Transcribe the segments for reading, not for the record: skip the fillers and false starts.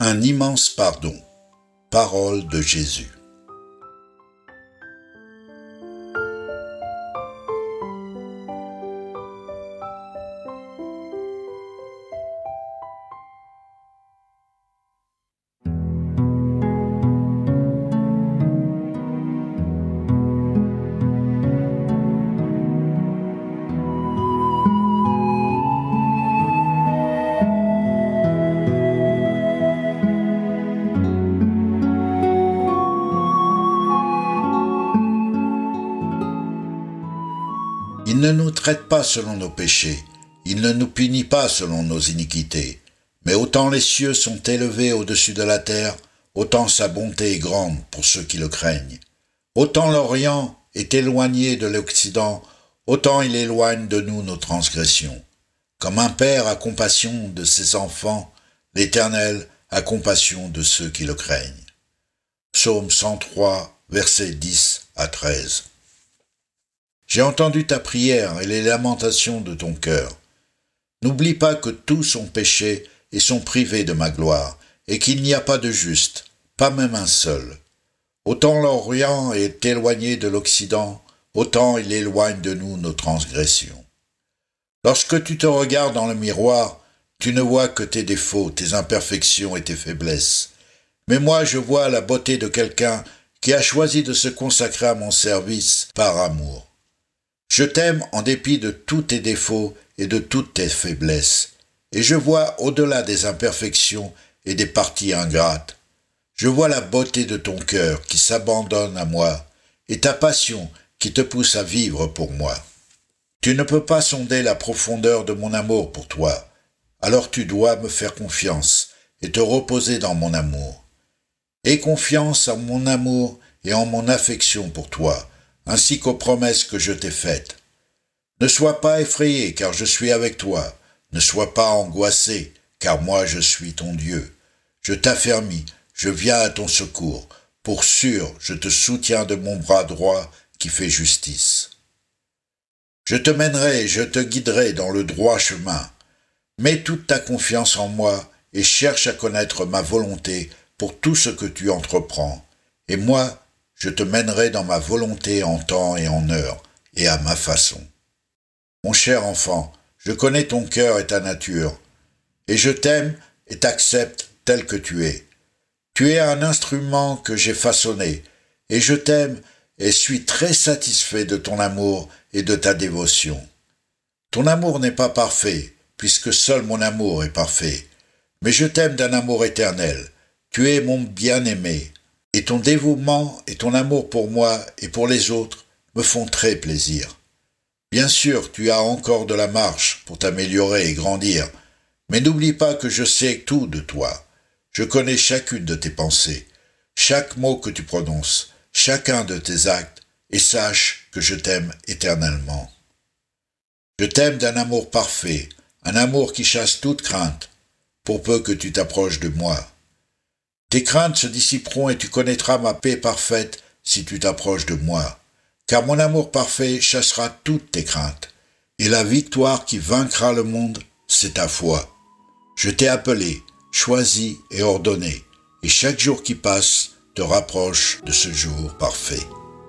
Un immense pardon. Parole de Jésus. Il ne nous traite pas selon nos péchés, il ne nous punit pas selon nos iniquités. Mais autant les cieux sont élevés au-dessus de la terre, autant sa bonté est grande pour ceux qui le craignent. Autant l'Orient est éloigné de l'Occident, autant il éloigne de nous nos transgressions. Comme un père a compassion de ses enfants, l'Éternel a compassion de ceux qui le craignent. Psaume 103, versets 10 à 13. J'ai entendu ta prière et les lamentations de ton cœur. N'oublie pas que tous ont péché et sont privés de ma gloire, et qu'il n'y a pas de juste, pas même un seul. Autant l'Orient est éloigné de l'Occident, autant il éloigne de nous nos transgressions. Lorsque tu te regardes dans le miroir, tu ne vois que tes défauts, tes imperfections et tes faiblesses. Mais moi, je vois la beauté de quelqu'un qui a choisi de se consacrer à mon service par amour. Je t'aime en dépit de tous tes défauts et de toutes tes faiblesses, et je vois au-delà des imperfections et des parties ingrates. Je vois la beauté de ton cœur qui s'abandonne à moi, et ta passion qui te pousse à vivre pour moi. Tu ne peux pas sonder la profondeur de mon amour pour toi, alors tu dois me faire confiance et te reposer dans mon amour. Aie confiance en mon amour et en mon affection pour toi, ainsi qu'aux promesses que je t'ai faites. Ne sois pas effrayé, car je suis avec toi. Ne sois pas angoissé, car moi je suis ton Dieu. Je t'affermis, je viens à ton secours. Pour sûr, je te soutiens de mon bras droit qui fait justice. Je te mènerai, je te guiderai dans le droit chemin. Mets toute ta confiance en moi et cherche à connaître ma volonté pour tout ce que tu entreprends. Et moi, je te mènerai dans ma volonté en temps et en heure, et à ma façon. Mon cher enfant, je connais ton cœur et ta nature, et je t'aime et t'accepte tel que tu es. Tu es un instrument que j'ai façonné, et je t'aime et suis très satisfait de ton amour et de ta dévotion. Ton amour n'est pas parfait, puisque seul mon amour est parfait, mais je t'aime d'un amour éternel. Tu es mon bien-aimé. Et ton dévouement et ton amour pour moi et pour les autres me font très plaisir. Bien sûr, tu as encore de la marche pour t'améliorer et grandir, mais n'oublie pas que je sais tout de toi. Je connais chacune de tes pensées, chaque mot que tu prononces, chacun de tes actes, et sache que je t'aime éternellement. Je t'aime d'un amour parfait, un amour qui chasse toute crainte, pour peu que tu t'approches de moi. Tes craintes se dissiperont et tu connaîtras ma paix parfaite si tu t'approches de moi, car mon amour parfait chassera toutes tes craintes. Et la victoire qui vaincra le monde, c'est ta foi. Je t'ai appelé, choisi et ordonné, et chaque jour qui passe te rapproche de ce jour parfait.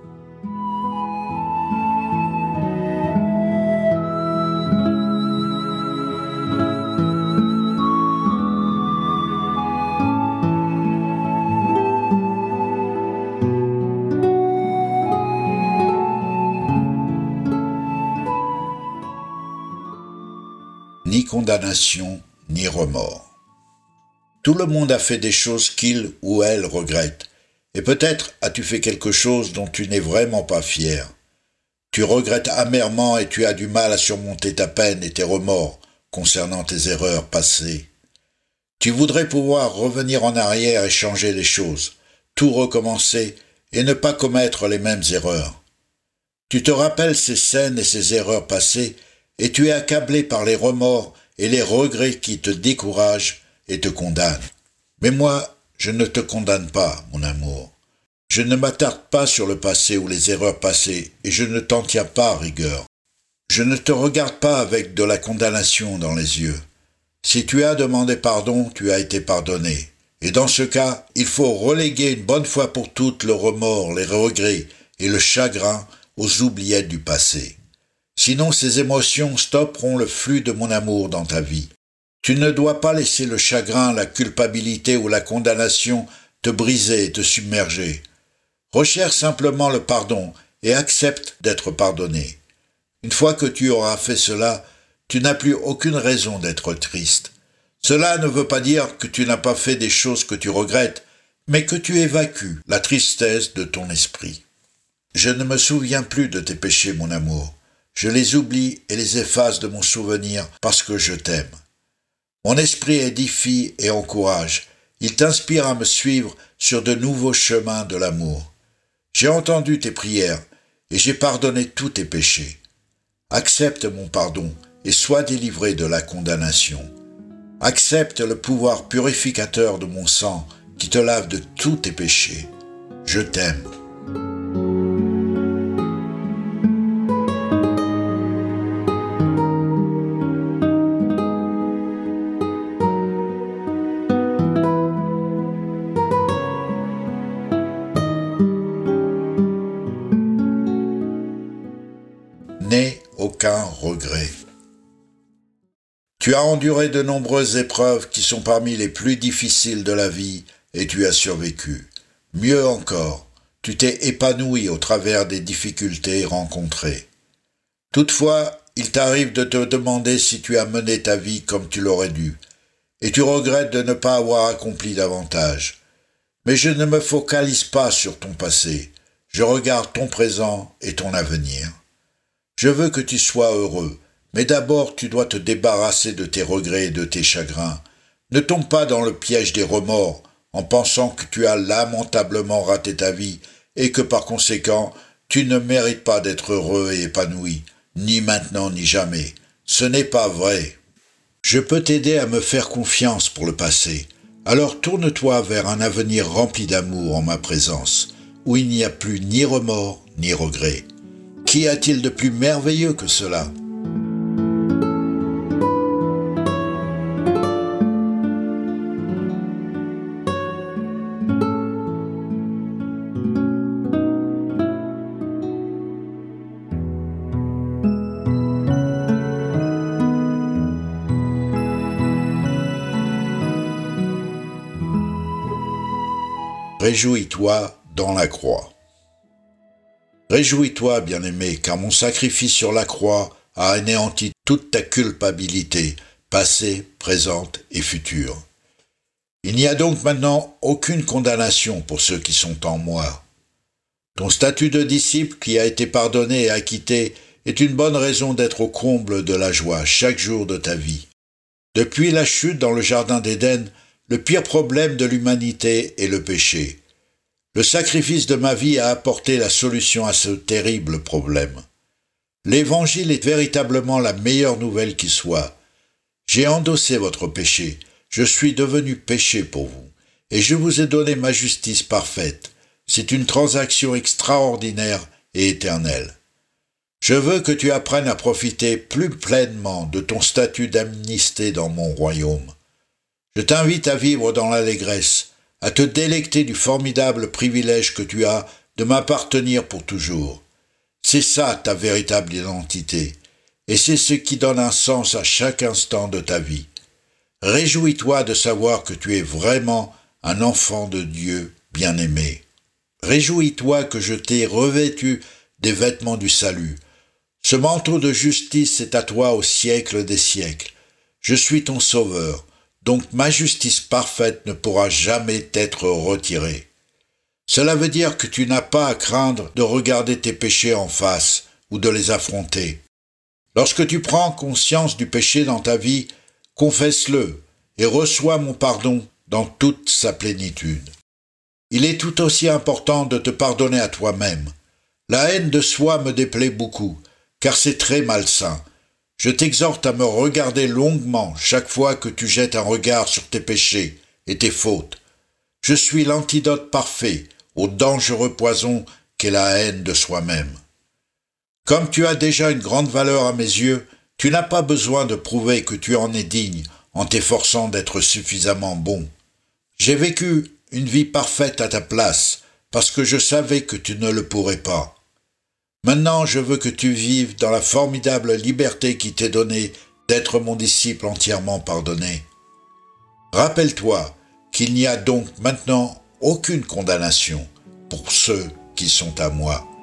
Ni condamnation, ni remords. Tout le monde a fait des choses qu'il ou elle regrette, et peut-être as-tu fait quelque chose dont tu n'es vraiment pas fier. Tu regrettes amèrement et tu as du mal à surmonter ta peine et tes remords concernant tes erreurs passées. Tu voudrais pouvoir revenir en arrière et changer les choses, tout recommencer et ne pas commettre les mêmes erreurs. Tu te rappelles ces scènes et ces erreurs passées et tu es accablé par les remords et les regrets qui te découragent et te condamnent. Mais moi, je ne te condamne pas, mon amour. Je ne m'attarde pas sur le passé ou les erreurs passées et je ne t'en tiens pas à rigueur. Je ne te regarde pas avec de la condamnation dans les yeux. Si tu as demandé pardon, tu as été pardonné. Et dans ce cas, il faut reléguer une bonne fois pour toutes le remords, les regrets et le chagrin aux oubliettes du passé. Sinon, ces émotions stopperont le flux de mon amour dans ta vie. Tu ne dois pas laisser le chagrin, la culpabilité ou la condamnation te briser et te submerger. Recherche simplement le pardon et accepte d'être pardonné. Une fois que tu auras fait cela, tu n'as plus aucune raison d'être triste. Cela ne veut pas dire que tu n'as pas fait des choses que tu regrettes, mais que tu évacues la tristesse de ton esprit. Je ne me souviens plus de tes péchés, mon amour. Je les oublie et les efface de mon souvenir parce que je t'aime. Mon esprit édifie et encourage. Il t'inspire à me suivre sur de nouveaux chemins de l'amour. J'ai entendu tes prières et j'ai pardonné tous tes péchés. Accepte mon pardon et sois délivré de la condamnation. Accepte le pouvoir purificateur de mon sang qui te lave de tous tes péchés. Je t'aime. N'aie aucun regret. Tu as enduré de nombreuses épreuves qui sont parmi les plus difficiles de la vie et tu as survécu. Mieux encore, tu t'es épanoui au travers des difficultés rencontrées. Toutefois, il t'arrive de te demander si tu as mené ta vie comme tu l'aurais dû, et tu regrettes de ne pas avoir accompli davantage. Mais je ne me focalise pas sur ton passé, je regarde ton présent et ton avenir. Je veux que tu sois heureux, mais d'abord tu dois te débarrasser de tes regrets et de tes chagrins. Ne tombe pas dans le piège des remords en pensant que tu as lamentablement raté ta vie et que par conséquent tu ne mérites pas d'être heureux et épanoui, ni maintenant ni jamais. Ce n'est pas vrai. Je peux t'aider à me faire confiance pour le passé. Alors tourne-toi vers un avenir rempli d'amour en ma présence, où il n'y a plus ni remords ni regrets. Qu'y a-t-il de plus merveilleux que cela ? Réjouis-toi dans la croix. Réjouis-toi, bien-aimé, car mon sacrifice sur la croix a anéanti toute ta culpabilité, passée, présente et future. Il n'y a donc maintenant aucune condamnation pour ceux qui sont en moi. Ton statut de disciple qui a été pardonné et acquitté est une bonne raison d'être au comble de la joie chaque jour de ta vie. Depuis la chute dans le jardin d'Éden, le pire problème de l'humanité est le péché. Le sacrifice de ma vie a apporté la solution à ce terrible problème. L'Évangile est véritablement la meilleure nouvelle qui soit. J'ai endossé votre péché, je suis devenu péché pour vous, et je vous ai donné ma justice parfaite. C'est une transaction extraordinaire et éternelle. Je veux que tu apprennes à profiter plus pleinement de ton statut d'amnistie dans mon royaume. Je t'invite à vivre dans l'allégresse, à te délecter du formidable privilège que tu as de m'appartenir pour toujours. C'est ça ta véritable identité, et c'est ce qui donne un sens à chaque instant de ta vie. Réjouis-toi de savoir que tu es vraiment un enfant de Dieu bien-aimé. Réjouis-toi que je t'ai revêtu des vêtements du salut. Ce manteau de justice est à toi au siècle des siècles. Je suis ton sauveur. Donc ma justice parfaite ne pourra jamais t'être retirée. Cela veut dire que tu n'as pas à craindre de regarder tes péchés en face ou de les affronter. Lorsque tu prends conscience du péché dans ta vie, confesse-le et reçois mon pardon dans toute sa plénitude. Il est tout aussi important de te pardonner à toi-même. La haine de soi me déplaît beaucoup, car c'est très malsain. Je t'exhorte à me regarder longuement chaque fois que tu jettes un regard sur tes péchés et tes fautes. Je suis l'antidote parfait au dangereux poison qu'est la haine de soi-même. Comme tu as déjà une grande valeur à mes yeux, tu n'as pas besoin de prouver que tu en es digne en t'efforçant d'être suffisamment bon. J'ai vécu une vie parfaite à ta place, parce que je savais que tu ne le pourrais pas. Maintenant, je veux que tu vives dans la formidable liberté qui t'est donnée d'être mon disciple entièrement pardonné. Rappelle-toi qu'il n'y a donc maintenant aucune condamnation pour ceux qui sont à moi.